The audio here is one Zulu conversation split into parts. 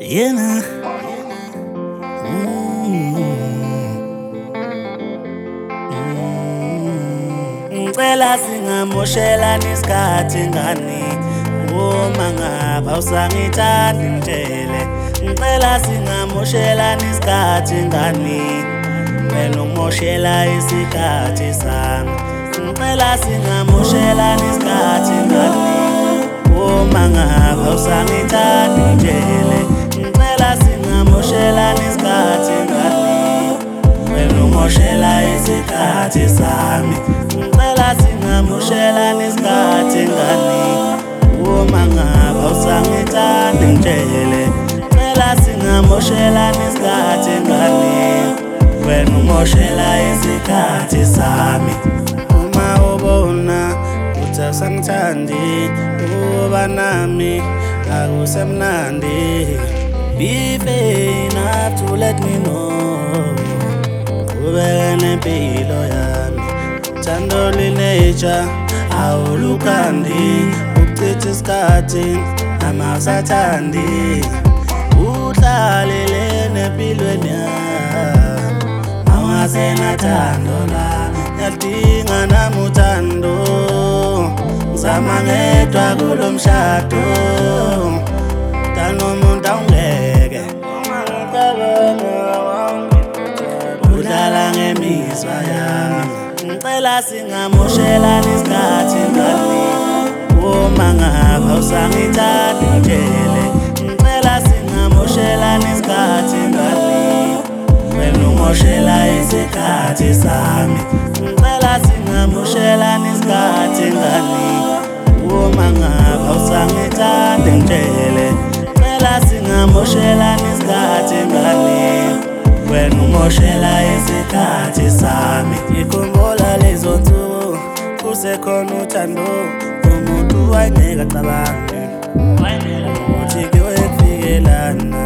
Yena ngicela singamoshelani isikhathi ngani uma ngaba usangithanda ngitshele ngicela singamoshelani isikhathi ngani wena ungomoshela isikhathi sami ngicela singamoshelani isikhathi ngani uma ngaba usangithanda ngitshele ngicela singamoshelani isikhathi ngani wena ungomoshela isikhathi sami ngicela singamoshelani isikhathi ngani uma ngaba usangithanda ngitshele ngicela singamoshelani isikhathi ngani wena ungomoshela isikhathi sami uma ubona uthi asangithandi ukuba nami akusemnandi be fair enough to let me know ubeke nempilo yami thando lineja awulukhandi ukuchitha isikhathi amasathandi uhlalele nempilweni yami awungasenathando la yadinga nami uthando ngizama ngedwa kulo mshado tanomuntu awungeke udlala ngemizwa yami ngicela singamoshelani isikhathi ngani uma ngaba usangithanda ngitshele ngicela singamoshelani isikhathi ngani wena ungomoshela isikhathi sami ngicela singamoshelani isikhathi ngani uma ngaba usangithanda ngitshele ngicela singamoshelani isikhathi ngani wena ungomoshela isikhathi sami ngikhumbula lezo nsuku kusekhona uthando umuntu wayengeke acabange ukuthi kuyokufikelana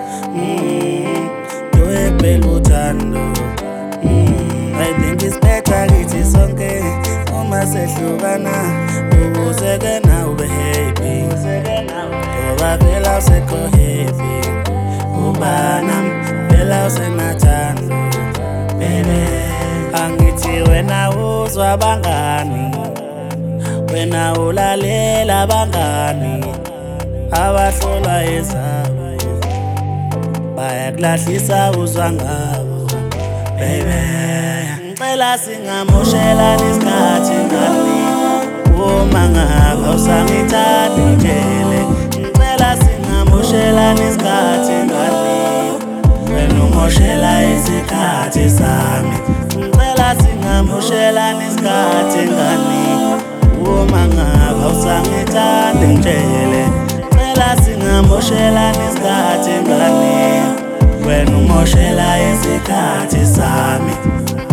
kuyokuphela uthando I think it's better kithi sonke uma sehlukana ukuze-ke nawe ube happy ngoba phela usekho happy uba nami phela usenathando baby angithi wena uzwa abangani wena ulalela abangani abahlolwa ezabo bayakulahlisa uzwa ngabo baby ngicela singamoshelani isikhathi ngani uma ngaba usangithanda ngitshele ngicela singamoshelani isikhathi ngani wena ungomoshela isikhathi sami ngicela singamoshelani isikhathi ngani uma ngaba usangithanda ngitshele ngicela singamoshelani isikhathi ngani wena ungomoshela isikhathi sami